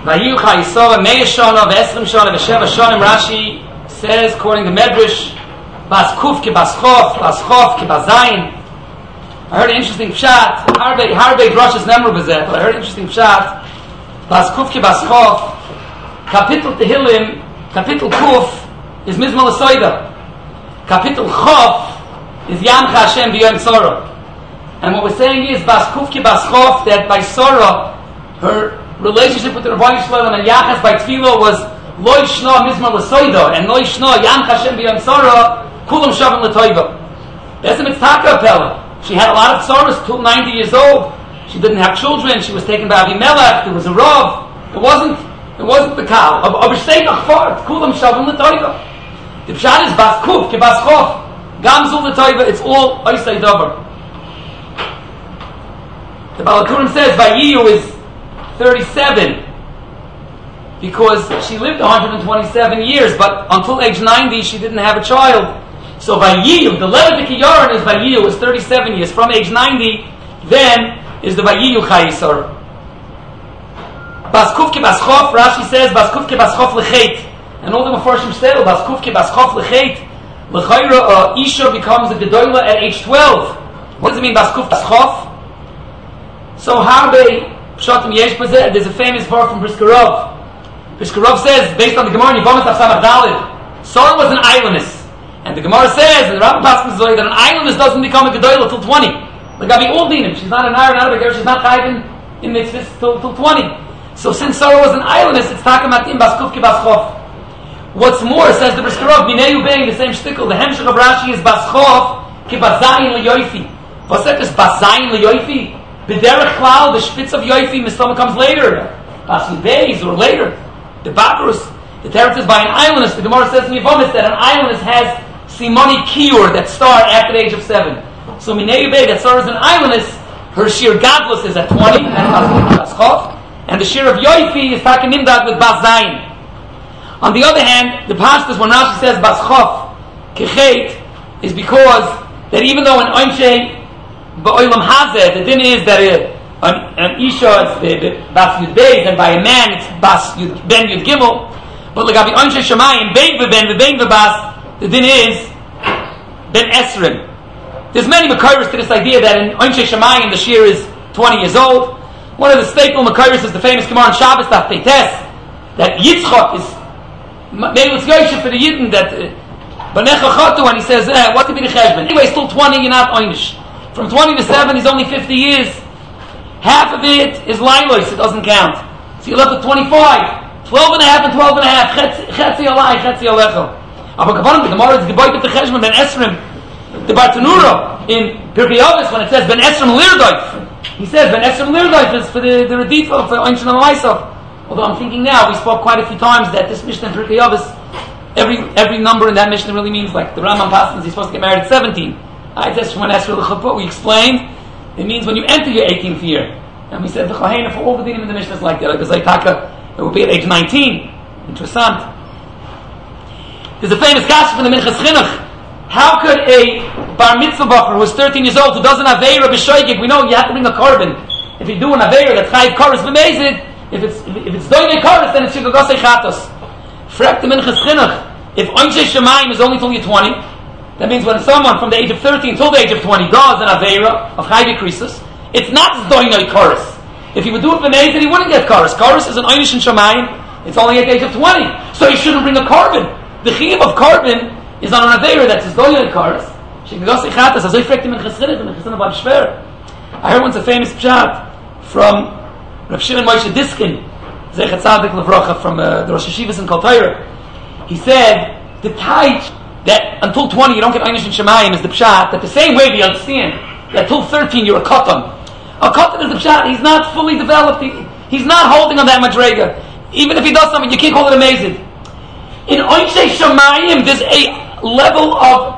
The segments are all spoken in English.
Vayiyu Chayisova Meir Shana V'Esrim Shana V'Sheva Shanim. Rashi says, according to Medrash, Bas Kuf Ki Bas Chof, Bas Chof Ki Bas Zayin. I heard an interesting pshat. Harbe drushes nemru b'zeh, but I heard an interesting pshat. Bas Kuf Ki Bas Chof, Kapitel Tehillim, Kapitel Kuf is Mizmal Asoida. Kapitel Chof is Yamcha Hashem B'Yom Tzorah. And what we're saying is Bas Kuf Ki Bas Chof, that by Sorah, her relationship with the Rebbeinu Shalom and Yachas by Tefillah was Lo Yishna Mizmal Asoida, and Lo Yishna Yamcha Hashem B'Yom Tzorah, Kulam Shavim L'Toiva. That's a mitzvah Pella. She had a lot of tzoros till 90 years old. She didn't have children. She was taken by Avimelech. There was a Rav. It wasn't the Kal. Kulam Shavim L'Toiva. The Pshat is Bas Kuf, Ki Bas Chof. Gamzul L'Toiva. It's all Oisei Dover. The Baal HaTurim says Vayiyu is 37 because she lived 127 years, but until age 90 she didn't have a child. So Vayiyu, the letter to Kiyaran is Vayiyu, is 37 years. From age 90, then is the Vayiyu Chayisor. Bas Kuf Ki Bas Chof, Rashi says, Bas Kuf Ki Bas Chof L'Chet. And all the Mefarshim say, Bas Kuf Ki Bas Chof L'Chet. L'Chayra, Isha becomes a Gedoyla at age 12. What does it mean, Bas Kuf Bas Chof? So Harbe, Pshatim Yesh Bazeh, there's a famous verse from Briskerov. Briskerov says, based on the Gemara, Yevamot Afsamach Dalid, Sarah was an islandess. And the Gemara says, and the Rambam Paskin says that an islandess doesn't become a Gedoyla till 20. Like Gabi Uldinim, she's not an Iron, not a Begar, she's not Chayvin in mitzvahs till 20. So since Sarah was an islandess, it's Takamatim Bas Kuf Ki Bas Chof. What's more, says the Briskerov, Bineyu Bang, the same shtickle, the Hemshech of Rashi is Bas Chof Ki Bas Zayin L'Yoifi. What's that, this Bas Zayin L'Yoifi? B'derech Klal, the Spitz of Yoifi, Mistama comes later. Bas Beis, or later. The Bakrus, the Teretz is by an islandess. The Gemara says in Yevomis that an islandess has Simoni Kiyur that start after the age of 7. So Minei Bey that starts as an islandess, her Shir Gadlus is at 20 and the Shir of Yoifi is Takanimdad with Bas Zayin. On the other hand, the Pashtas when Rashi says Bas Chof Kechet is because that even though in Oimshei Ba'olam Hazeh the din is that an Isha is Bas Yud Beis and by a man it's Bas Yud Ben Yud Gimel, but like Abi Oimshei Shemayim Bein V'Ben V'Bas the din is Ben Esrim. There's many Makairis to this idea that in Oimshei Shemayim the Shir is 20 years old. One of the staple Makairis is the famous Gemara on Shabbos Daf Peites that Yitzchak is maybe it's Yosef for the Yidden that Banecha Chatu and he says what could be the Cheshbon? Anyway, still 20, you're not Oimish. From 20 to 7 he's only 50 years. Half of it is Lailos, it doesn't count. So you're left with 25. 12 and a half and 12 and a half. Chetzi Alai, Chetzi Alecho. Aber Kavanam, the Gemara is Geboit of the Cheshbon Ben Esrim. The Bartanura in Pirkei Avos when it says Ben Esrim Lirdoif, he says Ben Esrim Lirdoif is for the Redifa for Einshin and Laisof. Although I'm thinking now, we spoke quite a few times that this Mishnah in Pirkei Avos, every number in that Mishnah really means like the Rambam Paskin, he's supposed to get married at 17. I just when Esrim L'Chapot, we explained it means when you enter your 18th year. And we said the Chahena for all the dinim in the Mishnah is like that. Like the Zaytaka, it will be at age 19. Interessant. There's a famous kasha from the Minchas Chinuch. How could a bar mitzvah bacher who is 13 years old who does an aveira b'shoigig, we know you have to bring a korban. If you do an aveira that's chayiv koros b'mezid, if it's doinei koros, then it's shigagosei chatos. Frek the Minchas Chinuch. If Oimshei Shemayim is only till you're 20, that means when someone from the age of 13 till the age of 20 does an aveira of chayiv krisus, it's not doinei koros. If he would do it b'mezid, he wouldn't get koros. Koros is an Oimish in Shemayim. It's only at the age of 20, so he shouldn't bring a korban. The chiyuv of korban is on an aveira that says doinei koros. Shigagosei chatos. As I frek the Minchas Chinuch, the Minchas Chinuch Bar Shver. I heard once a famous pshat from Rav Shimon Moshe Diskin, Zechat Tzadik Levrocha, from the Rosh Hashivas in Kol Torah. He said the taich that until 20 you don't get Einish and Shemayim is the pshat that the same way we understand that till 13 you're a katan. A katan is the pshat. He's not fully developed. He's not holding on that madrega. Even if he does something, you can't call it amazing. In Oimshei Shemayim, there's a level of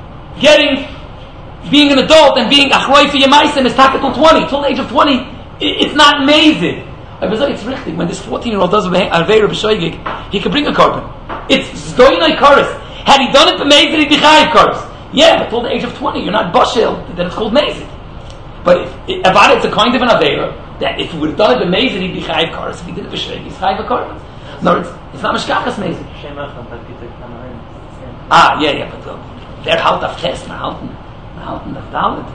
being an adult and being achroi for yemaisim is taka till 20. Till the age of 20, it's not amazing. It's richtig. When this 14-year-old does aveira b'shoigig, he can bring a korban. It's zdoinai koros. Had he done it b'mezid, he'd be chayiv koros. Yeah, but till the age of 20, you're not bashel, then it's called mezid. But if it's a kind of an aveira that if he would have done it b'mezid, he'd be chayiv karas. If he did it b'shrei, he's chayiv karas. No, it's not mishkachas mezid. Yeah, but they're halt of test, halten of dalit.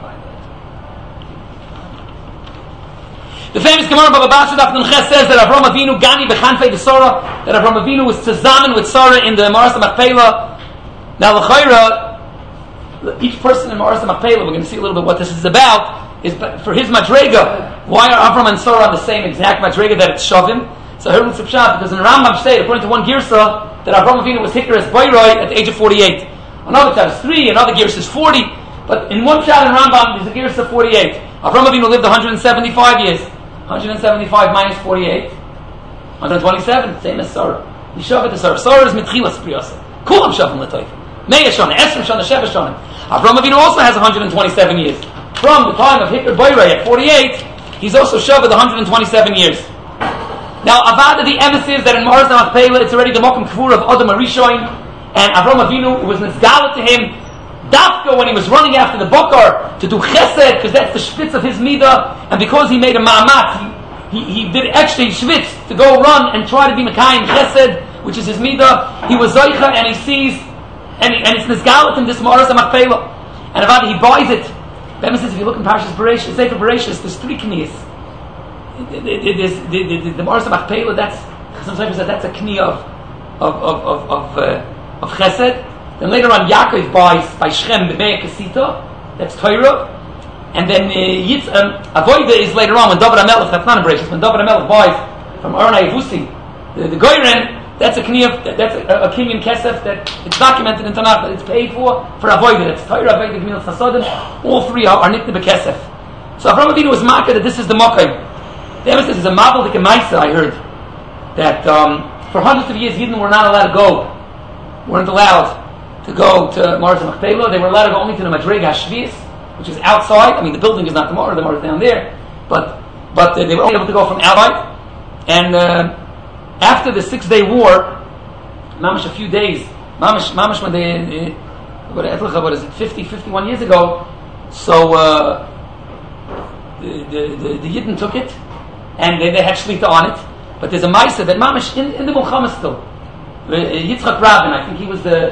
The famous Gemara Baba Basra Daf Nun Ches says that Avram Avinu Gani Bechanfei B'Sora, that Avram Avinu was tzazamen with Sarah in the Maras Machpelah. Now l'chayra, each person in Maras Machpelah, we're going to see a little bit what this is about, is for his madrega. Why are Avram and Sarah on the same exact madrega that it's Shavim? So here it's Pshat, because in the Rambam state, according to one girsa, that Avram Avinu was hikar as Bayroi at the age of 48. Another Pshat is 3, another girsa is 40, but in one Pshat in Rambam, there's a girsa of 48. Avram Avinu lived 175 years. 175 minus 48, 127, same as Sarah. You shove it to Sarah. Sarah is mitchilas priyasa. Kulam shavim l'toif. Meya shana, esrim shana, sheva shana. Avram Avinu also has 127 years. From the time of Hikr Boyrei at 48, he's also shaved 127 years. Now, Avada, the emes is that in Maras Machpelah, it's already the Mokum Kfur of Adam Arishoin, and Avram Avinu was nizgalat to him, Dafka, when he was running after the Bakar to do chesed, because that's the shvitz of his midah, and because he made a ma'amat, he did extra shvitz to go run and try to be Mekayim chesed, which is his midah. He was zoicha, and he sees, and it's nizgalat in this Maras Machpelah, and Avada, he buys it. The says, if you look in Parshas Bereshis, Sefer Bereshis, there's 3 kniyas. The Maras Machpelah, that's sometimes that's a kniya of chesed. Then later on, Yaakov buys by Shem the Me'ah Kasita, that's Torah, and then Avoida is later on when David HaMelech, that's not a Bereshis, when David HaMelech buys from Aaron Yevusi, the Goyren, that's a Kniyah, that's a king in Kesef that it's documented in Tanakh that it's paid for Avoida, that's Torah, Avoida, Gemilas Hasadim, all 3 are Nikta B'Kesef. So Avram Avinu was marked that this is the Mokai. The emphasis is a Mabel Dik Maisa, I heard, that for hundreds of years Yidden were not allowed to go, weren't allowed to go to Maras Machpelah. They were allowed to go only to the Madrega Hashvius, which is outside. I mean, the building is not the Maras is down there, but they were only able to go from outside. And after the 6-day war, mamash a few days, mamash when they, what is it, 51 years ago, so the Yidden took it, and they had Shlita on it, but there's a Maisa that mamash in the Mulchama still, Yitzchak Rabin, I think he was the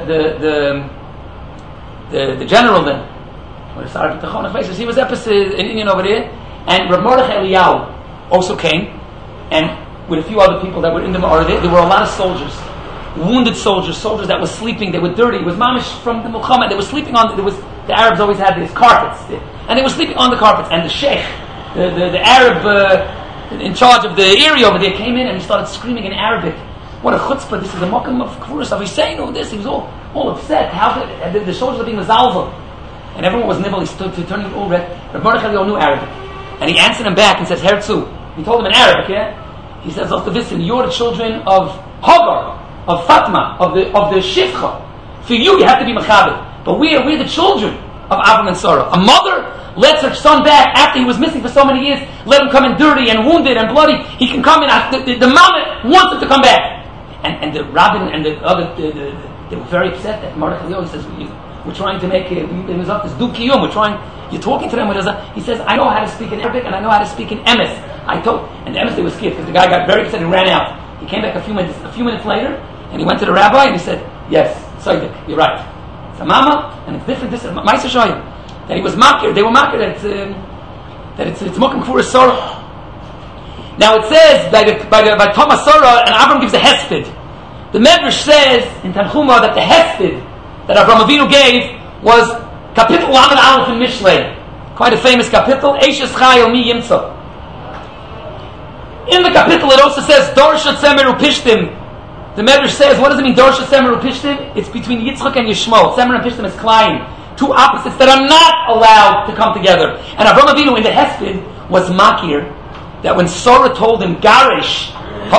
general then. He was an Indian over there, and Rav Mordechai Eliyahu also came, and with a few other people that were in the Ma'ara. There were a lot of soldiers, wounded soldiers that were sleeping. They were dirty. It was mamish from the Muhammad. They were sleeping on. The Arabs always had these carpets, and they were sleeping on the carpets. And the sheikh, the Arab in charge of the area over there, came in and he started screaming in Arabic. What a chutzpah! This is the Mokum of Kfuras. He's saying all this. He was all upset. How the soldiers were being mazalva, and everyone was nibble. He stood turning all red. Rav Mordechai knew Arabic, and he answered him back and says, "Herzu." He told him in Arabic, yeah. He says, "Listen, you're the children of Hagar, of Fatma, of the Shifcha. For you have to be Machabed. But we're the children of Avram and Sarah. A mother lets her son back after he was missing for so many years. Let him come in dirty and wounded and bloody. He can come in. The mama wants him to come back." And the rabbin and the other, they were very upset that Mordechai says, "We're trying to make it was up this dukiyum. You're talking to them with us." He says, "I know how to speak in Arabic and I know how to speak in emes." And the emes they were scared because the guy got very upset and ran out. He came back a few minutes later, and he went to the rabbi and he said, "Yes, Tzaddik, you're right. It's a mama, and it's different. This is Ma'aser Shoyim." That he was makir. They were makir that it's Mokum Kfuras Sarah. Now it says by Thomas Sarah, and Avram gives a hesped. The Medrash says in Tanchuma that the hesped that Avram Avinu gave was Kapitel Lamed Aleph in Mishlei, quite a famous kapitel. Eishes Chayil Mi Yimtza. In the kapitel it also says Dorshat Semer Upishtim. The Medrash says, what does it mean Dorshat Semer Upishtim? It's between Yitzchak and Yishmael. Semer and Pishtim is Klein, two opposites that are not allowed to come together. And Avram Avinu in the hesped was makir. That when Sarah told him, Garish,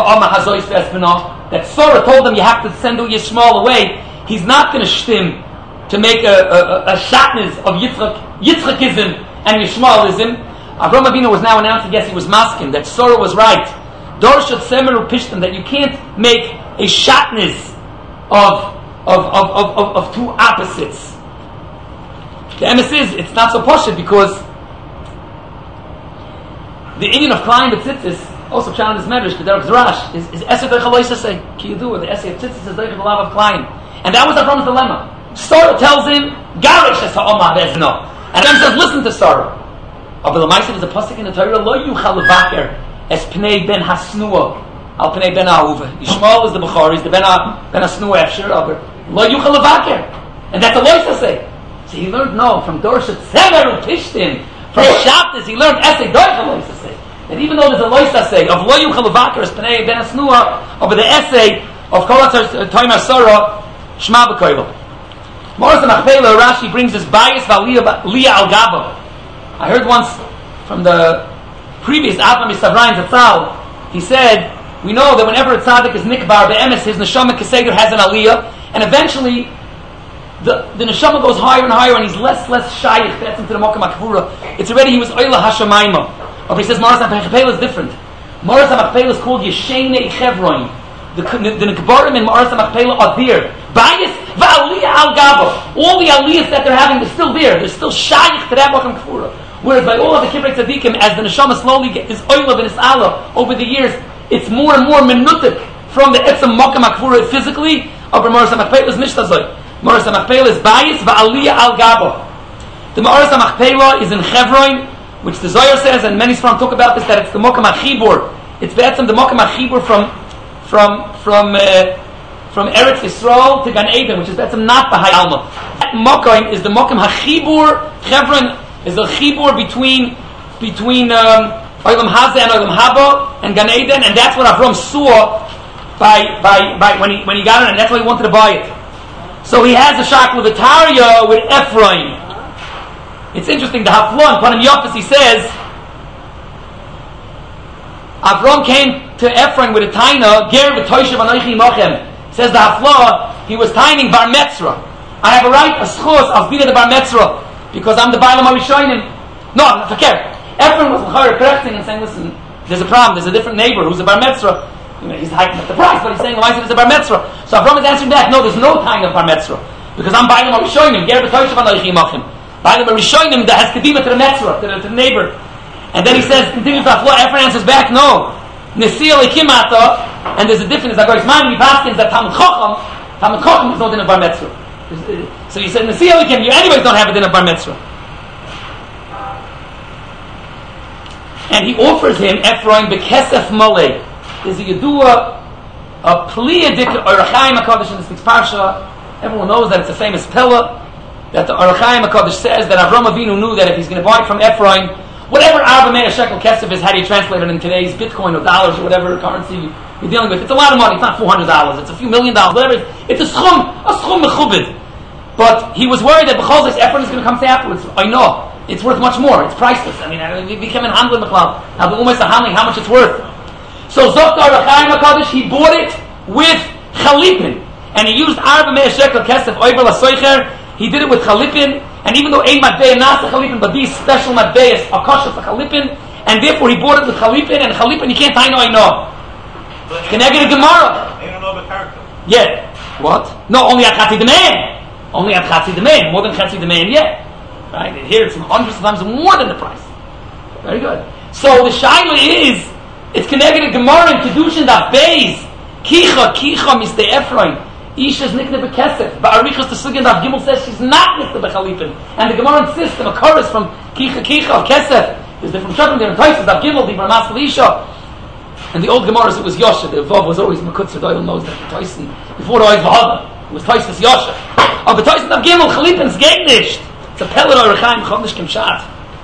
that Sarah told him, you have to send Yishmael away, he's not going to shtim to make a shatnez of Yitzchakism and Yishmaelism. Avram Avinu was now announcing, yes, he was masking, that Sarah was right. Dorshat Semer Upishtim, that you can't make a shatnez of two opposites. The emes is, it's not so poshut because The Indian of Klein B'tzitzis, also found in this medrash, the Derek Zerash, is Esed Doich HaLoisasei, Ki Yidua, the essay of Tzitzis is Doich HaLav of Klein. And that was Avram's dilemma. Sarah tells him, Garish es ha'oma bezno. And Hashem says, listen to Sarah. But the Ma'aseh is a pasuk in the Torah, Lo yuchal levaker es pnei ben hasnua al pnei ben ha'uva. Yishmael is the Bechor, he's the ben hasnua efshir, but Lo yuchal levaker. And that's a Loisasei. So he learned, no, from Dorshat Sever Tishtin, from Shabtis, he learned Essay Doich HaLoisasei. That even though there's a Loisasei of Lo yuchal levaker es pnei ben hasnua, over the essay of Kol Toimar Sarah, Shema B'Koilo. Morris and Machpelah, Rashi brings this bias Valiyah al Gabo. I heard once from the previous Avram Yisavraim Zatzal, he said, we know that whenever a tzaddik is nikbar be'emes, his neshama keseder has an aliyah, and eventually the neshama goes higher and higher, and he's less shaykh, that's into the Mokam HaKvura. It's already, he was Oila Hashamayma. Or he says, Morris and Machpelah is different. Morris and Machpelah is called Yeshenei Chevron. The Nekbarim in Morris and Machpelah are there. Bias va'aliyah al gabo. All the aliyahs that they're having, they're still there. They're still shaykh to that Mokam Kfura. Whereas by all of the Kivrei Tzadikim, as the neshama slowly is oilav and is'ala over the years, it's more and more minutik from the etzem Mokam HaKfura physically. Over Morris and Machpelah is nishtazoi. Morris and Machpelah is bias va'aliyah al gabo. The Morris and Machpelah is in Chevron, which the Zohar says, and many Sfarim talk about this, that it's the Mokam HaChibur. It's the Mokam HaChibur from Eretz Yisrael to Gan Eden, which is not Bahai Alma. That Mokam is the Mokam HaChibur. Chevron is the Chibur between Olam Hazeh and Olam Haba and Gan Eden, and that's what Avram saw by when he got it, and that's why he wanted to buy it. So he has a shakla v'tarya with Ephraim. It's interesting. The Haflon, Panim Yofis, he says Avram came to Ephraim with a taina, ger v'toyshev anoichi mochem. Says the Haflah, he was taining bar metzra. I have a right, a schos, I'll be the bar metzra, because I'm the Bailam HaRishonim. No, forget. Ephraim was correcting and saying, listen, there's a problem, there's a different neighbor who's a bar metzra. He's hiking up the price, but he's saying, why is it a bar metzra? So Avram is answering back, no, there's no time of bar metzra, because I'm Bailam HaRishonim, ger v'toyshev anoichi mochem. Bailam HaRishonim that has kedima to the metzra, to the neighbor. And then he says, continues the Haflah, Ephraim answers back, no. Nesil Ekimata, and there's a difference. Agoris Mani Paskins that Talmud Chacham is not in a bar mitzvah. So you said Nesil Ekim, you anyways don't have it in a bar mitzvah. And he offers him Ephraim bekesef malei. There's a Yedua, a Pliyadik Orachaim HaKadosh in the sixth parsha. Everyone knows that it's a famous pillar that the Orachaim HaKadosh says that Avram Avinu knew that if he's going to buy it from Ephraim, whatever Arba Meir Shekel Kesef is, how do you translate it in today's Bitcoin or dollars or whatever currency you're dealing with? It's a lot of money. It's not $400. It's a few $1 million. Whatever. It's a schum mechubed. But he was worried that B'chol this Ephraim is going to come to afterwards. I know. It's worth much more. It's priceless. I mean, we became in Handlin Mechlal. Now the Umay's handling how much it's worth. So Zokta Arachaim HaKadosh, he bought it with Chalipin. And he used Arba Meir Shekel Kesef Oiber LaSoicher. He did it with Chalipin. And even though ein matbei nasa chalipin, but these special matbeis are kosher for chalipin, and therefore he bought it with chalipin, and chalipin you can't I know. Keneged a Gemara. I don't know the character. Yeah. What? No, only at Chatzi Demain. Only at Chatzi Demain. More than Chatzi Demain yet. Right? And here it's hundreds of times more than the price. Very good. So the shaila is, it's Keneged a Gemara in Kedushin Daf Beis. Kicha Mr. Ephraim. Isha's nikne bekesef. Ba'arichas the Sugyan Daf Gimel says she's not nikne bechalipin. And the Gemara insists the chorus from Kicha of Kesef is different from there in Taisus Daf Gimel, the Barmas Isha. And the old Gemaras it was Yosha. The Vav was always Mekutzer. Doyle knows that Taisus before the Oiz Vahada it was Taisus Yosha. But Taisus Daf Gimel Chalipin's Gegnisht. It's a Pellet or Rechaim Chomnish Kimshat.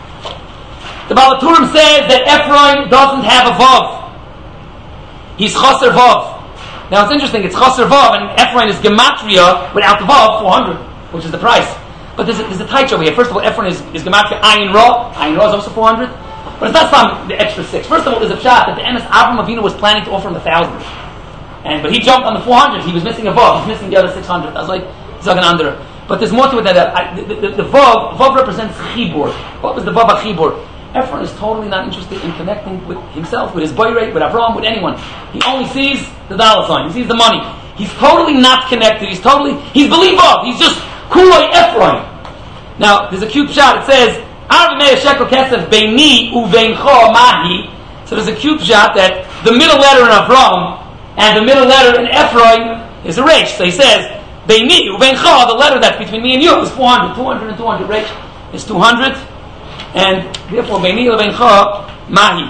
The Balaturim says that Ephraim doesn't have a Vav. He's Chaser Vav. Now it's interesting, it's Chaser Vav, and Ephraim is Gematria without the Vav, 400, which is the price. But there's a taich over here. First of all, Ephraim is Gematria Ayin Ra. Ayin Ra is also 400. But it's not some the extra 6. First of all, there's a shot that the Emes Avram Avinu was planning to offer him 1,000. But he jumped on the 400, he was missing a Vav, he's missing the other 600. I was like, Zagan under. But there's more to it than that. The Vav represents Chibur. What was the Vav of Chibur? Ephraim is totally not interested in connecting with himself, with his boyrate, with Avram, with anyone. He only sees the dollar sign. He sees the money. He's totally not connected. He's believed. He's just Kuloi Ephraim. Now, there's a cute shot. It says, Arvi Meir Shekel Kesef Beini Uveincho Mahi. So there's a cute shot that the middle letter in Avram and the middle letter in Ephraim is a resh. So he says, Beini Uveincho, the letter that's between me and you is 400. 200 and 200. Resh is 200. And therefore, Beini Uveincho Mahi.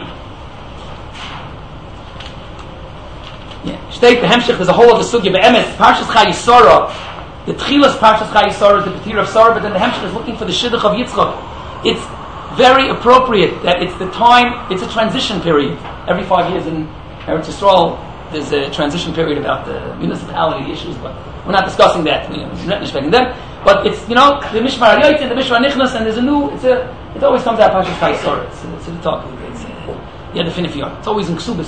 State the Hemshech, there's a whole other sugya. Be'emes, Parshas Chayisora. The Tchilas Parshas Chayisora is the Petir of Sarah, but then the Hemshech is looking for the Shidduch of Yitzchak. It's very appropriate that it's the time, it's a transition period. Every 5 years in Eretz Yisrael, there's a transition period about the municipality issues, but we're not discussing that. We're not respecting them. But it's, the Mishmar HaYotzei, the Mishmar Nichnas, and there's a new, it always comes out Parshas Chayisora. It's the talk. The Finifiyah. It's always in Ksubis.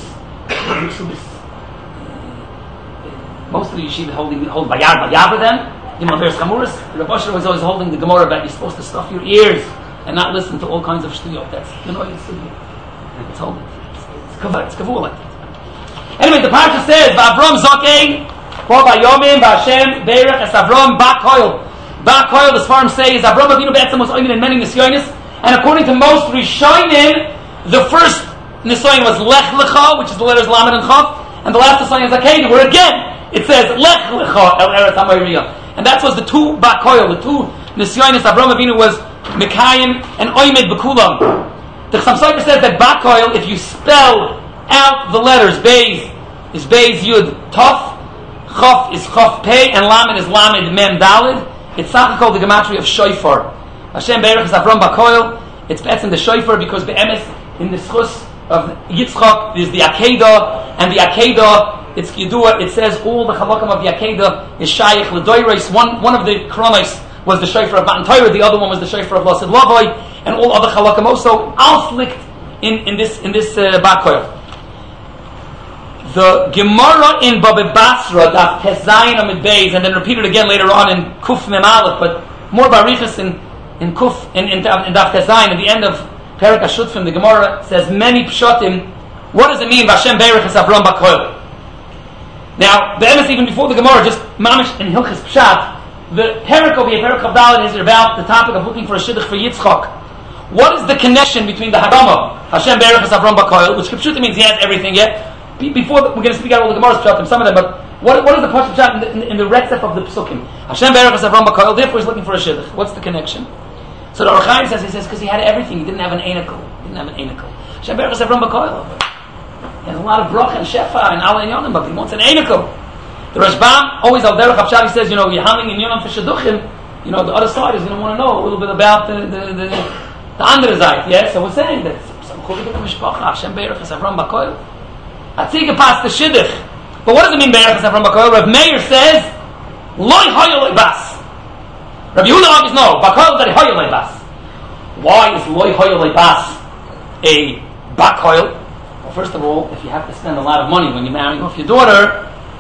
Most of the yeshiva hold Vayar then. Yimel Beres Chamuris. The Rav Asher was always holding the Gemara that you're supposed to stuff your ears and not listen to all kinds of shtuyot. That's it's holding. It's kavur like that. Anyway, the parsha says, "V'Avram Zokein, Kol Vayomim, V'Hashem Beirach Es Avram Bakoil." Bakoil, the Sfarim say, is Avram Avinu Be'etzem was oimin in many nisyonis, and according to most Rishonim, the first nisyon was Lech Lecha, which is the letters Lamed and Chav, and the last nisyon is Akedah, where again it says Lech Lecha El Eretz HaMoiriyah, and that was the two Bakoil, the two nisyonis. Avram Avinu was Mikayim and Oimed Bekulam. The Chassam Sofer says that Bakoil, if you spell out the letters, Beis is Beis Yud Tov, Chof is Chof Pei, and Lamed is Lamed Mem Dalid. It's called the gematria of Shofar. Hashem Beirach is Avram Bakoil. It's in the Shofar because Be'emes in the schus of Yitzchak there's the Akedah, and the Akedah it's Yidua. It says all the Chalakim of the Akedah is Shaykh L'Doyreis. One of the Kronos was the Shofar of Matan Torah, the other one was the Shofar of Lasid Lavoi, and all other Chalakim also Alslikt in this Bakoil. The Gemara in Baba Basra, Daf Tezayin Amid Beis, and then repeated again later on in Kuf Mem Aleph, but more Barichas in Kuf in Daf Tezayin at the end of Perak HaShutfim. The Gemara says many pshatim. What does it mean? Vashem Beirach is Avram Bakoil. Now, the Emes even before the Gemara, just Mamish in Hilchas Pshat, the Perak over here, Perak Chavdalit, is about the topic of looking for a shidduch for Yitzchak. What is the connection between the Hagama Hashem Beirach is Avram Bakoil, which Pshat means he has everything yet? Before we're going to speak out all the Gemara's Pshatim, some of them, but what is the Pshat Pshat in the Retzef of the Psukim? Hashem Beirach is Avram Bakoil, therefore he's looking for a shidduch. What's the connection? So the Or Chaim says, because he had everything, he didn't have an einikel. Hashem Beirach is Avram Bakoil. He has a lot of bracha and shefa and ala and yonim, but he wants an einikel. The Rashbam always al derech Avshad, he says, you're handling in yonim for shidduchim, the other side is going to want to know a little bit about the andere Zayt, yeah? So we're saying that some Chuvik of the Mishpacha, Hashem Beirach is Avram Bakoil. Atzike past the shidduch. But what does it mean Beirach is Avram Bakoil? Rav Meir says, Loi hoyo loi bas. Rav Yehuda argues no, Bakoil is hoyo loi bas. Why is Loi hoyo loi bas a Bakoil? Well, first of all, if you have to spend a lot of money when you're marrying off your daughter,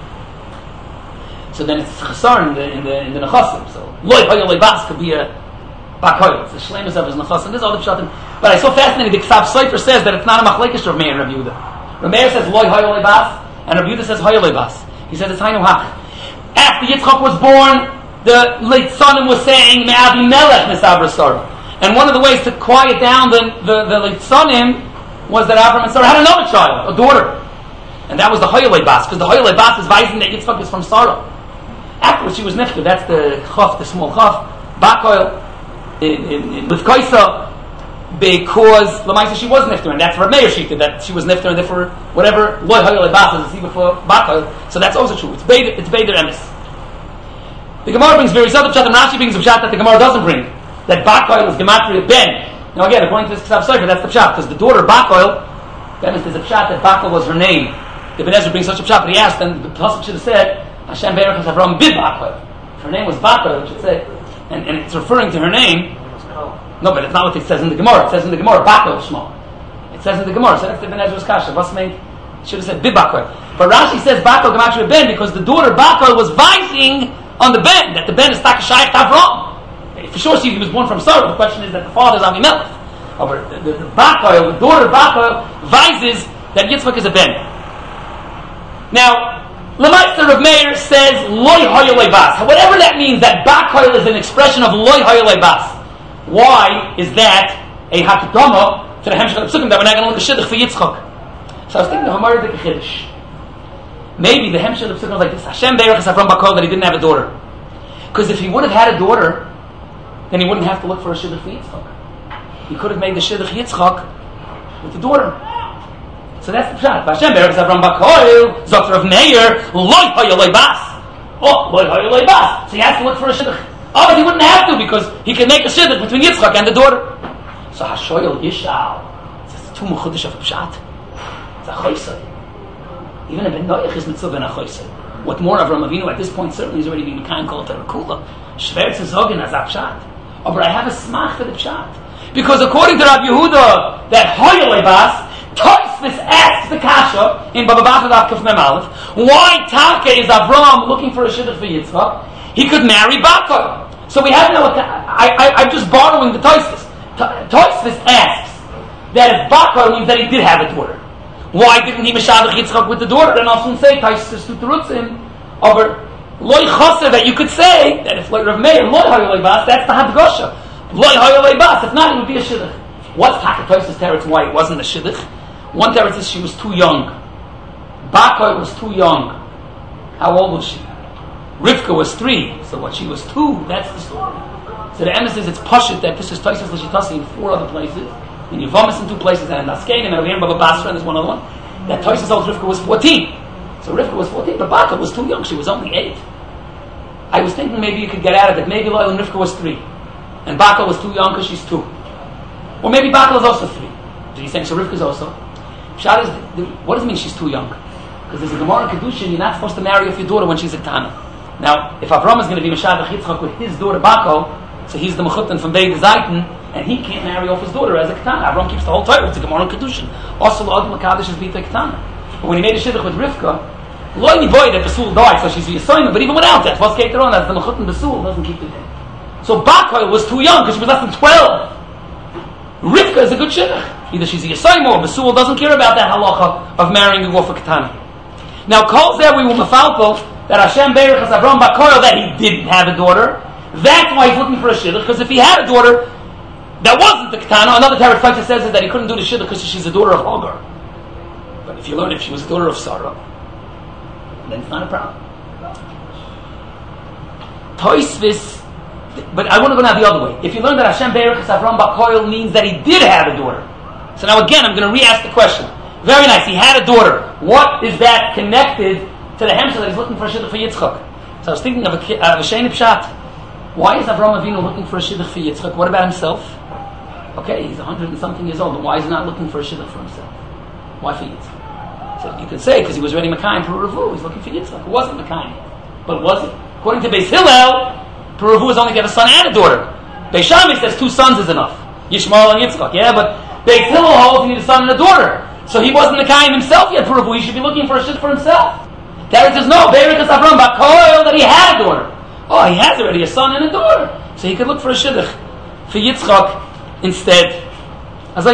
so then it's chasar in the nechasim. So Loi hoyo loi bas could be a Bakoil. It's the shleimus of his nechasim. There's other pshatim. But I so fascinating, the Ksav Sofer says that it's not a machlekes Rav Meir and Rav Yehuda. Rav Meir says Loi hoyo loi bas, and Rav Yehuda says hoyo loi bas. He says it's hainu hach. After Yitzchak was born, the late Sonim was saying Me'avi Melech Nesabra Sarah. And one of the ways to quiet down the late Sonim was that Abraham and Sarah had another child, a daughter. And that was the hoyo loi bas, because the hoyo loi bas is vising that Yitzchak is from Sarah. Afterwards she was nifter, that's the chaf, the small chaf, Bakoil, with Kaisa, because Lamaisa she was nifter, and that's Rav Meir Shita, that she was nifter, and therefore whatever Loi hoyo loi bas is a siba for Bakoil, so that's also true. It's Beider Emes. The Gemara brings various other pshat, and Rashi brings a pshat that the Gemara doesn't bring, that Bakoil is gematria Ben. Now again, according to this Ksav Sofer, that's the pshat, because the daughter Bakoil, there's a pshat that Bakoil was her name. The Ben Ezra brings such a pshat, but he asked, and the Pasuk should have said, Hashem Beirach is Avram Bid Bakoil. Her name was Bakoil, it should say, and it's referring to her name. No, but it's not what it says in the Gemara. It says in the Gemara, Bakoil Shmo. It says in the Gemara, so that's the Ben Ezra's kasha. What's made? It should have said Bid Bakoil. But Rashi says Bakoil gematria Ben, because the daughter Bakoil was vising on the Ben, that the Ben is Takashayach Avram. For sure, see, he was born from Sarah. The question is that the father is Avimelech. However, the Bakoil, the daughter Bakoil, vises that Yitzchak is a Ben. Now, Lamaitzer of Meir says Loi hoyo loi bas. Whatever that means, that Bakoil is an expression of Loi hoyo loi bas. Why is that a hakdama to the Hemshech of the Psukim that we're not going to look at Shidduch for Yitzchak? So I was thinking of Hamar Dik Chiddush. Maybe the Hemshech of the Psukim was like this: Hashem Beirach es Avram Bakol that he didn't have a daughter. Because if he would have had a daughter, then he wouldn't have to look for a Shidduch for Yitzchak. He could have made the Shidduch Yitzchak with the daughter. So that's the pshat. Hashem Beirach es Avram Bakol, Zokter of Meir, Loi Hoya Loi Bas. Oh, Loi Hoya Loi Bas. So he has to look for a Shidduch. Oh, but he wouldn't have to because he can make a Shidduch between Yitzchak and the daughter. So Hashoyel Yishal. It's too mechudish of a pshat. It's a choisei. Even a ben noyach is mitzvah and a choisei. What more Avram Avinu at this point certainly is already being kind called Terakula. Shvertz is zogen as a pshat. Oh, but I have a smach for the pshat. Because according to Rabbi Yehuda, that Hoyel Bas, Tosfos asks the Kasha in Baba Batra Daf Kuf Mem Aleph, why Taka is Avram looking for a Shidduch for Yitzchak? He could marry Bakar. So we have no. I'm just borrowing the Tosfos. Tosfos asks that if Bakar means that he did have a daughter, why didn't he Meshavach Yitzchak with the daughter? And often say Tosfos to Terutzim over Loi Chaser that you could say that if Rav Meir Loi Hoyolei Bas, that's the Hadgosha. Loi Hoyolei Bas. If not, it would be a Shidduch. What's Taka Tosfos teretz why it wasn't a Shidduch? One teretz is she was too young. Bakar was too young. How old was she? Rivka was 3, so what, she was 2, that's the story. So the emes is, it's pashut that this is Tosfos L'Shitasi in 4 other places, in Yevamis in 2 places, and in Askein, and over here in Baba Basra, and there's one other one, that Tosfos holds Rivka was 14. So Rivka was 14, but Bakar was too young, she was only 8. I was thinking maybe you could get out of it, maybe Loyal and Rivka was 3, and Bakar was too young because she's 2. Or maybe Bakar was also 3. Did he say, so Rivka's also? Pshat is, what does it mean she's too young? Because there's a Gemara in Kedushin, you're not supposed to marry off your daughter when she's a Tana. Now, if Avram is going to be Meshavach Yitzchak with his daughter Bakal, so he's the Mechutan from Beis Zayton, and he can't marry off his daughter as a Ketana. Avram keeps the whole Torah. It's a Gemara in Kedushin. Also, L'Adam L'Kadosh is Bita Ketana. But when he made a Shidduch with Rivka, Lo Nivoy that Basul died, so she's a Yisoyim, but even without that, what's Keter on, as the Mechutan Basul doesn't keep the day. So Bakal was too young because she was less than 12. Rivka is a good Shidduch. Either she's a Yisoyim or Basul doesn't care about that halacha of marrying a Gofa Ketana. Now, calls there we will mafalpo that Hashem Beirach has Avram Bakar that he didn't have a daughter. That's why he's looking for a Shidduch, because if he had a daughter that wasn't the Ketana, another Teretz Taisa says is that he couldn't do the Shidduch because she's the daughter of Hagar. But if you learn if she was the daughter of Sarah, then it's not a problem. Tosfos, but I want to go now the other way. If you learn that Hashem Beirach has Avram Bakar means that he did have a daughter. So now again, I'm going to re-ask the question. Very nice, he had a daughter. What is that connected to the Hemshech that he's looking for a Shidduch for Yitzchak? So I was thinking of a Sheni Pshat. Why is Avram Avinu looking for a Shidduch for Yitzchak? What about himself? Okay, he's 100 and something years old, but why is he not looking for a Shidduch for himself? Why for Yitzchak? So you could say, because he was already Mekayim Peruvu, he's looking for Yitzchak. It wasn't Mekayim. But was it? According to Beis Hillel, Peruvu is only to have a son and a daughter. Beis Shammai says 2 sons is enough. Yishmael and Yitzchak, yeah? But Beis Hillel holds you need a son and a daughter. So he wasn't Mekayim himself yet, Peruvu. He should be looking for a Shidduch for himself. There says no, Beirach is Avram Bakar that he had a daughter. Oh, he has already a son and a daughter. So he could look for a Shidduch for Yitzchak instead. The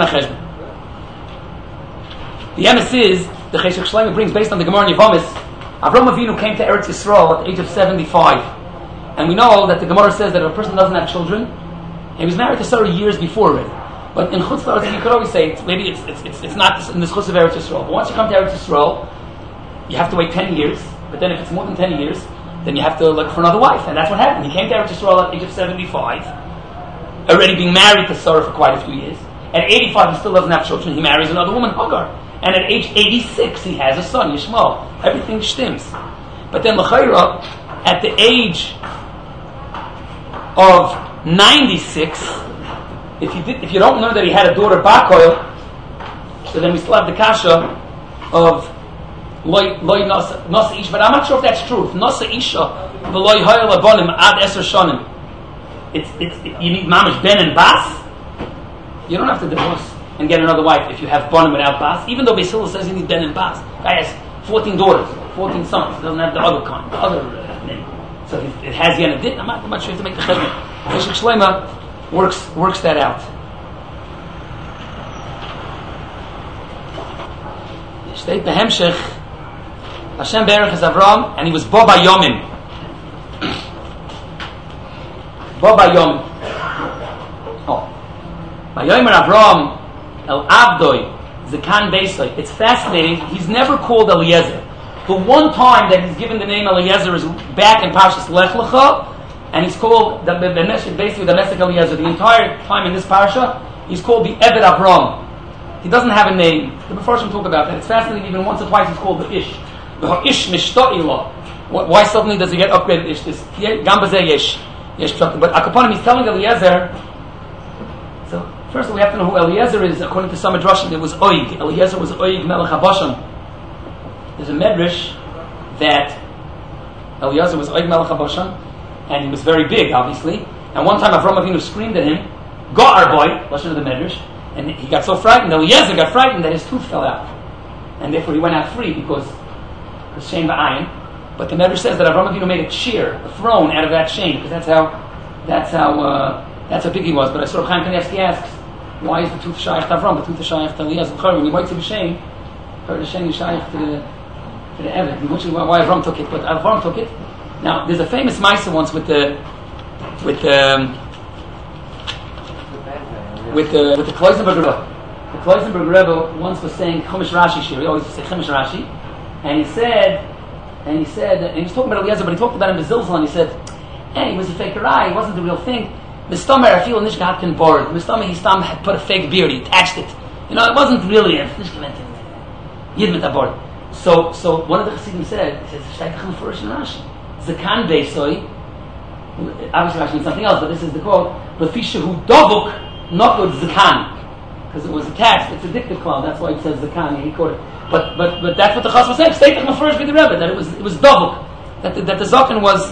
emes is, the Cheshach Shlomo brings based on the Gemara in Yevamis, Avram Avinu came to Eretz Yisrael at the age of 75. And we know that the Gemara says that if a person doesn't have children, he was married to Sarah years before already. But in Chutz La'aretz, you could always say, maybe it's not in this Chutz of Eretz Yisrael. But once you come to Eretz Yisrael, you have to wait 10 years, but then if it's more than 10 years, then you have to look for another wife. And that's what happened. He came to Eretz Yisrael at the age of 75, already being married to Sarah for quite a few years. At 85, he still doesn't have children. He marries another woman, Hagar. And at age 86, he has a son, Yishmael. Everything stims. But then L'chaira, at the age of 96, if you don't know that he had a daughter, Bakoil, so then we still have the kasha of Loi Nasa Isha, but I'm not sure if that's true. If Nasa Isha v'Loi Hayel Abonim Ad Eser Shonim, you need Mamish Ben and Bas. You don't have to divorce and get another wife if you have Bonim without Bas. Even though Beis Hillel says you need Ben and Bas, guy has 14 daughters, 14 sons. He doesn't have the other kind, the other name. So it has Yen Adit. I'm not sure you have to make the cheshbon. Cheshach Shlomo works that out. State the Hemshech. Hashem Beirach is Avram, and he was Bo Bayomim. Bo Bayomim. Vayomer Avram El Abdoi Zekan Beisai. It's fascinating. He's never called Eliezer. The one time that he's given the name Eliezer is back in Parshas Lech Lecha, and he's called basically the Mesek Eliezer. The entire time in this parsha, he's called the Eved Avram. He doesn't have a name. The Mefarshim talk about that. It's fascinating. Even once or twice he's called the Ish. The Ish Mishta'ila. Why suddenly does he get upgraded Ish? This Gambazeh Yesh. But Akaponim, he's telling Eliezer. So first of all, we have to know who Eliezer is. According to some Midrashim, it was Oig. Eliezer was Oig Melech HaBashan. There's a medrash that Eliezer was Oig Melech HaBashan, and he was very big, obviously. And one time Avram Avinu screamed at him, "Go, our boy!" Listen to the medrash. And he got so frightened. Eliezer got frightened that his tooth fell out, and therefore he went out free because shame va'ayin. But the medrash says that Avram Avinu made a chair, a throne, out of that shame, because that's how big he was. But I saw Chaim Kanievsky asks, why is the tooth shaykh to Avram? The tooth is shaykh to Eliezer. When you might see the shame, heard the shame is shaykh to the Eved. Why Avram took it, but Avram took it. Now, there's a famous Maisa once with the Kloisenberg Rebbe. The Kloisenberg Rebbe once was saying Chumash Rashi shir. He always used to say Chumash Rashi, and he was talking about Eliezer, but he talked about him as Zilzal, and he said, "Hey, he was a fakerai. He wasn't the real thing. Mistomer, I feel Nishka Hatkin bored. Mistomer, he had put a fake beard. He attached it. It wasn't really a Nishka Yid mit board." So one of the Chassidim said, he says, "Shtaitachem Furish in Rashi. Zakan Beisoi." Obviously, Rashi means something else, but this is the quote. "Lefishahu Dovuk Nokod Zakan," because it was attached. It's a dictative cloud. That's why it says Zakan. He quoted. But that's what the Chas was saying. Shtaitachem Furish with the Rebbe, that it was Dovuk, that the Zakan was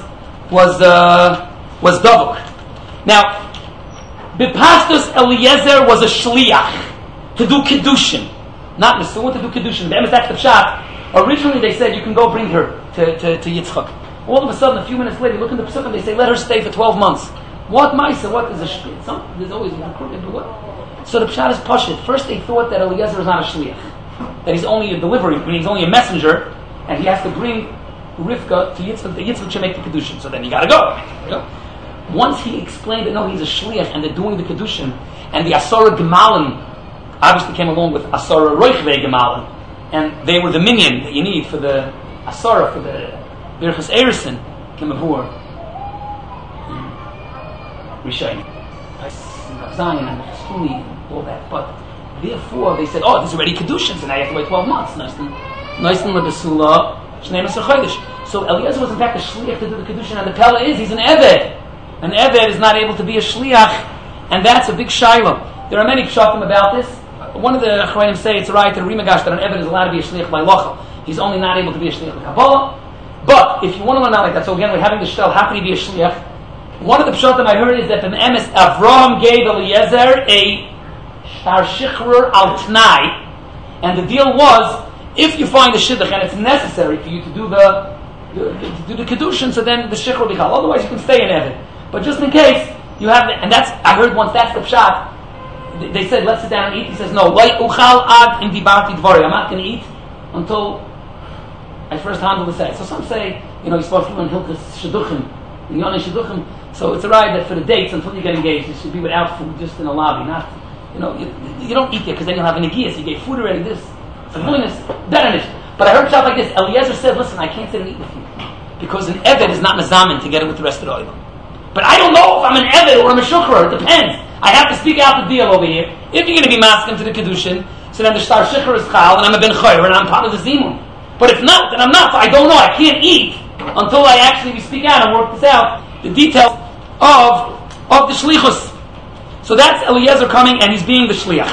Dovuk. Now, Bipastus Eliezer was a shliach to do kiddushin, not Nesuah, to do kiddushin. The Emes Act of Shach. Originally, they said you can go bring her to Yitzchak. All of a sudden, a few minutes later, you look in the Pesukim, they say let her stay for 12 months. What Maisa? What is a shliach? There's always a crooked. So the Pshat is Pashit. First, they thought that Eliezer is not a shliach, that he's only a delivery, he's only a messenger, and he has to bring Rivka to Yitzchak. The Yitzchak should make the kiddushin. So then you got to go. Once he explained that no, he's a shliach and they're doing the kedushin, and the Asara Gemalim obviously came along with Asara Roichvei Gemalim, and they were the minion that you need for the Asara, for the Birchas Erison, Kemavur, Rishayim, Zion, and Chesuni, and all that. But therefore they said, oh, there's already kedushin, so now you have to wait 12 months. Nice and lebesula, Shnei Maser Chodesh. So Eliezer was in fact a shliach to do the kedushin, and the Pella is he's an Eved. An Eved is not able to be a shliach, and that's a big shiloh. There are many pshatim about this. One of the Achronim say it's right to Rimagash that an Eved is allowed to be a shliach by Locha. He's only not able to be a shliach by Kabbalah. But if you want to learn out like that, so again we're having the shtel, how can he be a shliach? One of the pshatim I heard is that the Emes Avraham gave Eliezer a shtar shichrur al tnai, and the deal was if you find a shidduch and it's necessary for you to do the kedushin, so then the shichrur will be chal. Otherwise you can stay in Eved. But just in case you have, and that's I heard once that's the pshat. They said let's sit down and eat. He says no. Uchal ad in dibarti dvari. I'm not going to eat until I first handle the sex. So some say you're supposed to learn hilchos shidduchim, yonei shidduchim. So it's a right that for the dates until you get engaged, you should be without food, just in a lobby. Not you don't eat there because then you'll have an agias. You gave food already. This it's a holiness better. But I heard pshat like this. Eliezer said, listen, I can't sit and eat with you because an eved is not mezamin to get it with the rest of the oil. But I don't know if I'm an Eved or a Meshukra. It depends. I have to speak out the deal over here. If you're going to be masking to the Kedushin, so then the Shtar Shikhr is Chal, and I'm a Ben Chayr, and I'm part of the Zimun. But if not, then I'm not. So I don't know. I can't eat until I actually speak out and work this out. The details of the Shlichus. So that's Eliezer coming, and he's being the Shliach.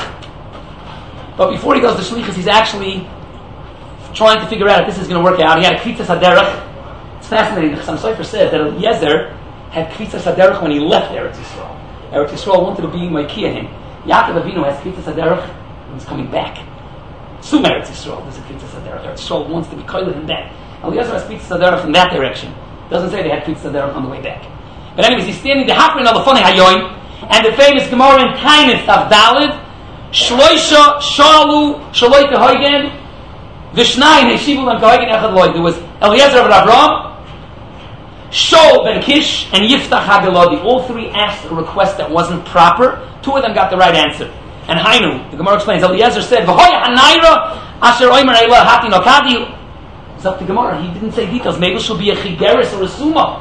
But before he does the Shlichus, he's actually trying to figure out if this is going to work out. He had a Kritzas HaDerech. It's fascinating. Some Sofer says that Eliezer had Kritzas HaDerech when he left Eretz Yisrael. Eretz Yisrael wanted to be Maikia him. Yaakov Avinu has Kritzas HaDerech and he's coming back. Soon Eretz Yisrael, there's a Kritzas HaDerech. Eretz Yisrael wants to be koiled him back. Eliezer has Kritzas HaDerech in that direction. Doesn't say they had Kritzas HaDerech on the way back. But anyways, he's standing the Hakrin al Lefani Hayoim, and the famous Gemara in Tainus of Dalid, Shloisha Shalu Shaloi Kehoigen, Vishnayin Heshivu Lam Kehoigen Echad Loi. There was Eliezer of Avraham, Shaul ben Kish and Yiftach HaGeladi, all three asked a request that wasn't proper. Two of them got the right answer. And Hainu, the Gemara explains, Eliezer said, V'hoya hanayra asher oimer eila hati nokadi. It's up to Gemara. He didn't say details. Maybe she'll be a chigeris or a suma.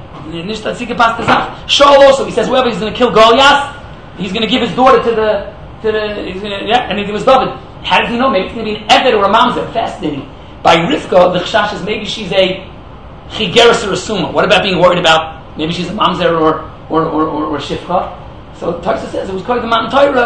Shaul also, he says, whoever he's going to kill Goliath, he's going to give his daughter to the and it was David. How does he know? Maybe it's going to be an Eved or a Mamzer. Fascinating. By Rivka, the Chashash is maybe she's a chigeris or a suma. What about being worried about maybe she's a Mamzer or Shifcha? So Tarsa says it was Koy the Mount Torah,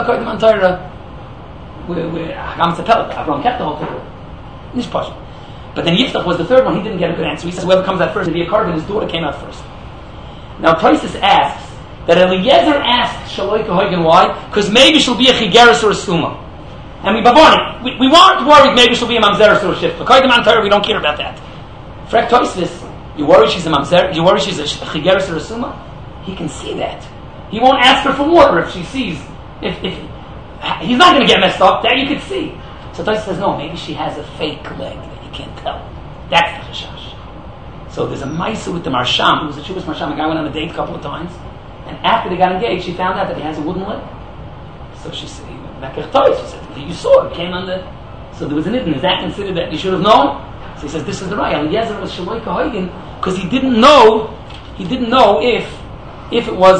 Avram kept the whole Torah. Nishpash. But then Yiftach was the third one. He didn't get a good answer. He says whoever comes out first, be a carbon, his daughter came out first. Now Tarsus asks that Eliezer asked Shaloi Kahoigan why? Because maybe she'll be a chigeris or a suma. And we weren't worried maybe she'll be a mamzeris or a shifta. Koy the Mount Torah, we don't care about that. Frek Tarsus, you worry she's a mamzer? You worry she's a chigeris or a suma? He can see that. He won't ask her for water if she sees. If he's not going to get messed up. That you could see. So Tosfos says no. Maybe she has a fake leg that you can't tell. That's the chashash. So there's a ma'isa with the marsham. Who was a Jewish marsham. A guy went on a date a couple of times, and after they got engaged, she found out that he has a wooden leg. So she said, "She said, you saw it. Came on the." So there was an idn. Is that considered that you should have known? So he says, "This is the right." Eliezer was shaloi kahoigen because he didn't know. He didn't know if it was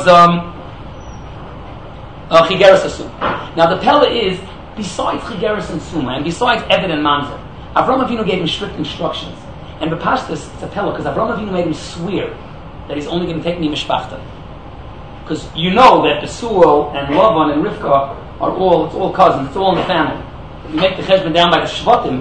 chigeris and suma. Now the pella is besides chigeris and suma, and besides Eved and Mamzer, Avram Avinu gave him strict instructions. And bepashtus, it's a pella because Avram Avinu made him swear that he's only going to take me mishpachta. Because you know that Besuel and Lavan and Rivka are all cousins. It's all in the family. If you make the cheshbon down by the shvatim,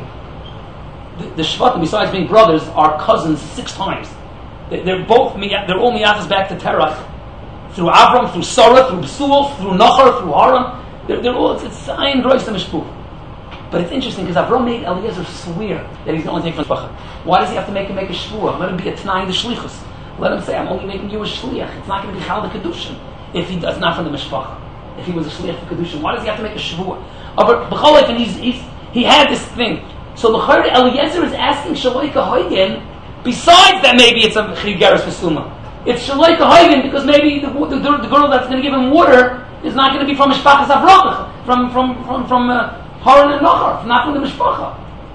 the shvatim, besides being brothers, are cousins 6 times. They're all miyachas back to Terach. Through Avram, through Sarah, through Besuel, through Nachar, through Haran. They're all, it's ayin grois and mishpuch. But it's interesting because Avram made Eliezer swear that he's going to take from Mishpacha. Why does he have to make him make a shvuah? Let him be a t'nai in the shlichus. Let him say, I'm only making you a shliach. It's not going to be chal the kedushin if he does not from the Mishpacha. If he was a shliach for kedushin, why does he have to make a shvuah? But b'cholek, and he had this thing. So l'chayr Eliezer is asking Shaloi Kahoigen. Besides that, maybe it's a chigeris v'suma. It's Shaloi Kahoigen because maybe the girl that's going to give him water is not going to be from Mishpachas Avram, from Haran and Nachar, not from the Mishpacha.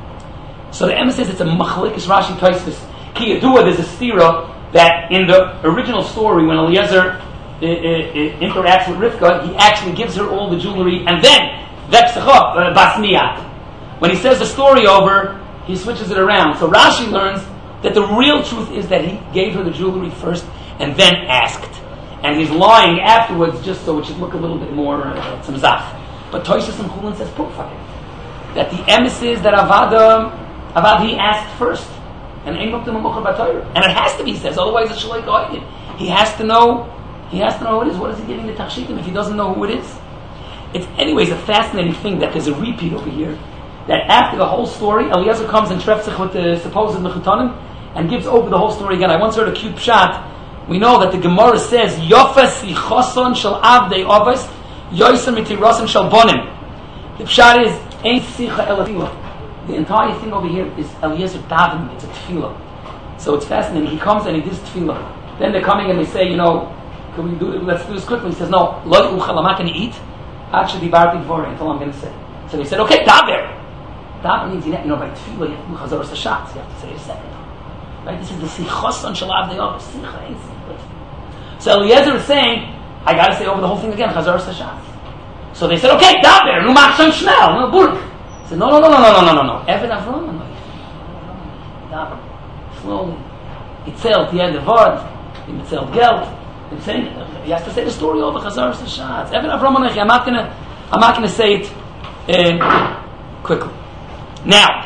So the Emes says it's a machlekes Rashi Tosfos. Ki Yadua, there's a stira that in the original story when Eliezer interacts with Rivka, he actually gives her all the jewelry and then vepsachah basmiyat. When he says the story over, he switches it around. So Rashi learns that the real truth is that he gave her the jewelry first and then asked. And he's lying afterwards just so it should look a little bit more tzimzach. But Tosfos and Chulin says profile that the emes is that Avad he asked first. And and it has to be, he says, otherwise it's Shaloi Kahoigen. He has to know who it is. What is he giving the Tachshitim if he doesn't know who it is? It's anyways a fascinating thing that there's a repeat over here. That after the whole story, Eliezer comes and trefzich with the supposed Mechutanim and gives over the whole story again. I once heard a cute pshat. We know that the Gemara says, Yofes yichoson shel avdei oves, yoysen mitirosen shel bonim. The pshat is, ain't sicha elafila. The entire thing over here is Eliezer davening. It's a tefillah. So it's fascinating. He comes and he does tefillah. Then they're coming and they say, can we do it? Let's do this quickly. He says, no, lo uchal, I'm not going to eat. Actually, barti dvori, until I'm going to say. So they said, okay, daver. Daver means, by tefillah, you have to do chazaros hashatz. You have to say it a second time. Right? This is the sichos on shalav de'ov. Sicha ain't sicha. So Eliezer is saying, I got to say over the whole thing again, chazaros hashatz. So they said, okay, daver, nu mach schon schnell, no burg. He said, no. Eved Avram, no. Daver. Slowly. He zählt jede Wort. He zählt Geld. He has to say the story over chazaros hashatz. Eved Avram, no. I'm not going to say it quickly. Now,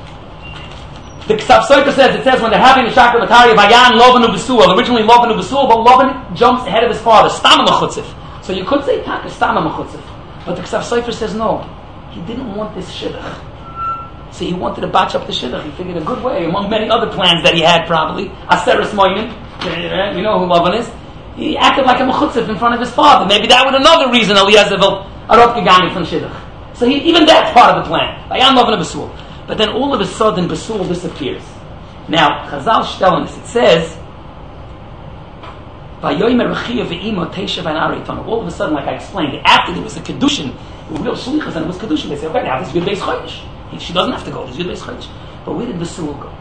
the Ksav Sofer says, it says when they're having the Shakar Matari, Vayan Lovan Ubesuel, originally Lovan Ubesuel, but Lovan jumps ahead of his father, Stama Mechutzif. So you could say Taka Stama Mechutzif. But the Ksav Sofer says no. He didn't want this Shidduch. So he wanted to batch up the Shidduch. He figured a good way, among many other plans that he had probably, Aseres Moimin, you know who Lovan is, he acted like a Mechutzif in front of his father. Maybe that was another reason Eliezer will Arot Gegani from Shidduch. So even that's part of the plan. Vayan Lovan Ubesuel. But then all of a sudden, Besuel disappears. Now, Chazal Shtelnis, it says All of a sudden, like I explained, after there was a Kedushin, real Shlichus, and it was Kedushin, they say, okay, now this is Yud Beis Chodesh. She doesn't have to go, this is Yud Beis Chodesh. But where did Besul go?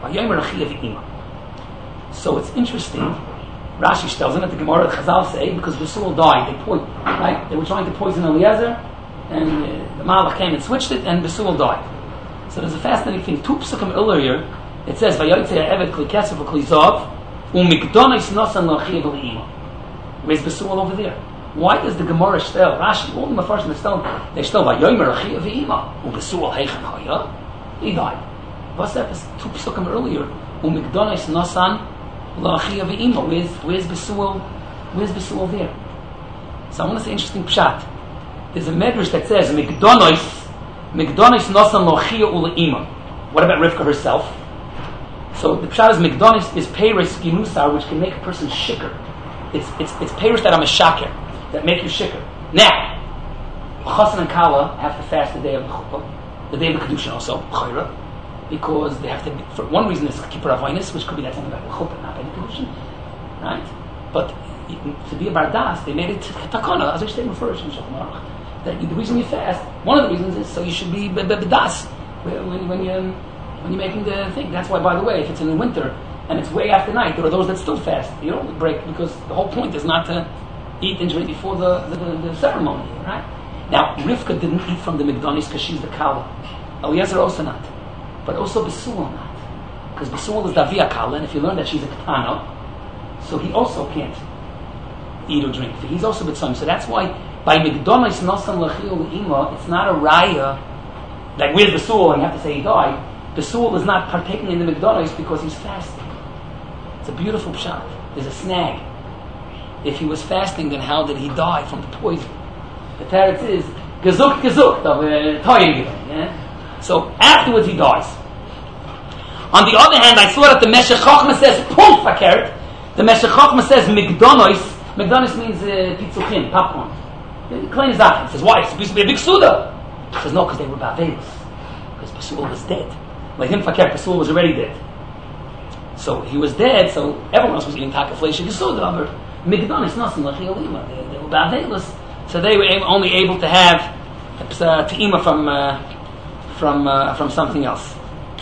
So it's interesting. Rashi tells in it, the Gemara Chazal say, because Besul died, they were trying to poison Eliezer, and the Malach came and switched it, and Besul died. So there's a fascinating thing. 2 psukim earlier, it says, Vayotzei ha'eved kli kesef v'kli zav, u'mikdonos nosan lo'achiev l'ima. Where's Besul over there? Why does the Gemara tell Rashi, all the Mefarshim they tell Vayomer achiev v'ima, u'Besul heichen haya? He died. What's that? 2 psukim earlier, u'mikdonos nosan lo'achiev v'ima. Where's Besul? Where's Besul there? So I want to say interesting pshat. There's a medrash that says Migdonos nosan lo'achia u'le'ima. What about Rivka herself? So the pshat is Migdonos is peiros ginusar, which can make a person shikker. It's peiros that I'm a shaker, that make you shikker. Now, Chassan and Kala have to fast the day of the chuppah, the day of the kedushin also, chayra, because they have to. For one reason is kippur avonis, which could be that something about the chuppah, not by the kedushin, right? But to be a bardas, they made it takana, as I say first in Shulchan Aruch. That the reason you fast, one of the reasons is so you should be bedas when you're making the thing. That's why, by the way, if it's in the winter and it's way after night, there are those that still fast. You don't break because the whole point is not to eat and drink before the ceremony, right? Now, Rivka didn't eat from the Migdonis because she's the Kala. Eliezer also not, but also Besul not, because Besul is Davia Kala, and if you learn that she's a Ketana, so he also can't eat or drink. He's also B'tzom. So that's why by Migdonis Nosan L'Chil L'Ima, it's not a Raya, like where's Besul and you have to say he died. Besul is not partaking in the Migdonis because he's fasting. It's a beautiful pshat. There's a snag. If he was fasting, then how did he die from the poison? The teretz is gezukt of yeah? So afterwards he dies. On the other hand, I saw that the Meshech Chochmah says pum fakert. The Meshech Chochmah says Migdonis. Migdonis means pitzuchin, popcorn. Klein Zachin says, why? It's supposed to be a big suda. He says, no, because they were Bavelis. Because Besul was dead. Like him, Fakir, Besul was already dead. So he was dead, so everyone else was eating takaflesh and suda. But Migdonis, nothing like Yolima. They were Bavelis. So they were only able to have te'ima from something else.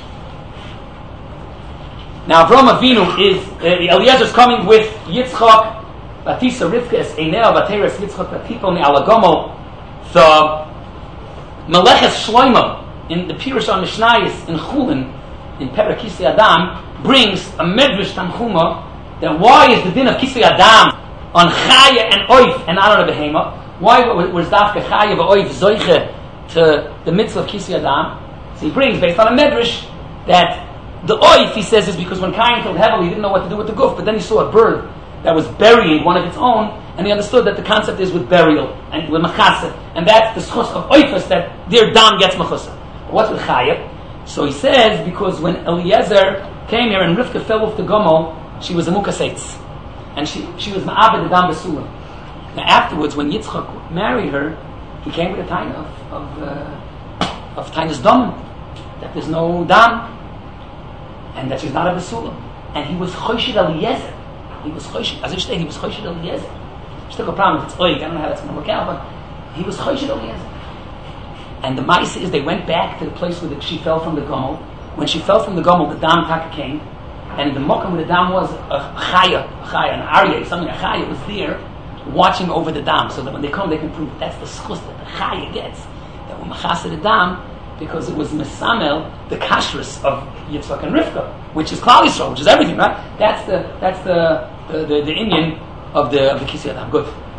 Now, Avram Avinu is, Eliezer's coming with Yitzchak, Batisa Rivka Einea Bateres Yitzchak Batipo Me'alagomo. The Meleches Shloima in the Pirush on Mishnayis in Chulin in Perek Kisei Adam brings a Medrash Tanchuma that why is the din of Kisei Adam on Chaya and Oif and not on a Behema? Why was Dafka Chaya v'Oif Zoiche to the mitzvah of Kisei Adam? So he brings based on a Medrash that the Oif, he says, is because when Cain killed Hevel, he didn't know what to do with the goof, but then he saw a bird that was burying one of its own, and he understood that the concept is with burial and with machasa, and that's the schus of oifus that their dam gets machasa. What's with chayah? So he says because when Eliezer came here and Rivka fell off the gomel, she was a mukasetz, and she was ma'abed the dam besulam. Now afterwards, when Yitzchak married her, he came with a time of tainas dam, that there's no dam, and that she's not a besulam, and he was choshid Eliezer. He was choshid, as I said, he was choshid Eliezer. She took a problem with it's oig, I don't know how that's going to work out, but he was choshid Eliezer. And the ma'isa is they went back to the place where she fell from the gomel. When she fell from the gomel, the dam taka came, and the mokum where the dam was, a chaya, an arya, something, a chaya was there, watching over the dam, so that when they come, they can prove that's the schus that the chaya gets, that when machasa the dam, because it was mesamel, the kashrus of Yitzchak and Rivka, which is Klal Yisrael, which is everything, right? That's the Indian of the Kisei Adam. Good.